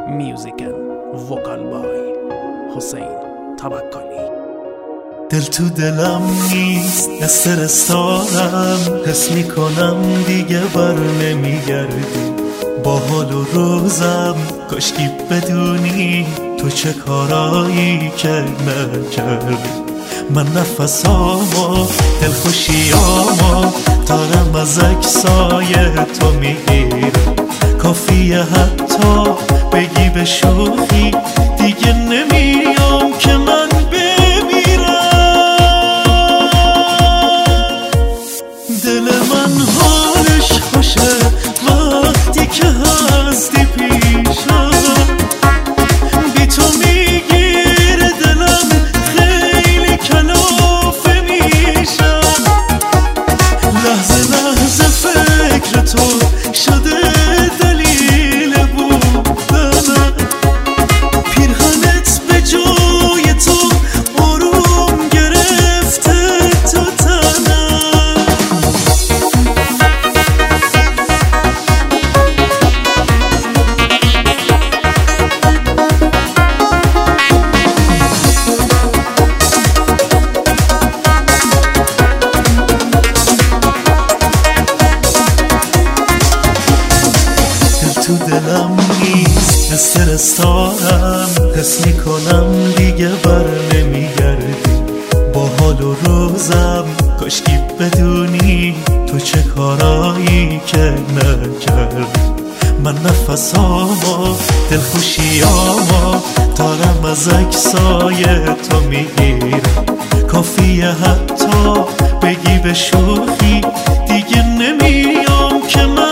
Music and vocal by حسین توکلی. دل تو دلم نیست، استرسارم، حس میکنم دیگه بر نمیگردی. با حال و روزم کاشکی بدونی تو چه کارایی که نکردی. من نفسامو دلخوشیامو دارم از عکسای تو میگیرم. کافیه حتی بگی به شوخی دیگه نمیام که من دل من حالش خوشه وقتی که هستی پیشم. بی تو میگیره دلم، خیلی کلافه میشم. لحظه لحظه فکر تو شده دلیل بودنم. پیرهنت به جای تو آروم گرفته تو تنم. تو دلم نیست، استرس دارم، حس میکنم دیگه بر نمیگردی. با حال و روزم کاشکی بدونی تو چه کارایی که نکردی. من نفسامو دلخوشیامو دارم از عکسای تو میگیرم. کافیه حتی بگی به شوخی دیگه نمیام که من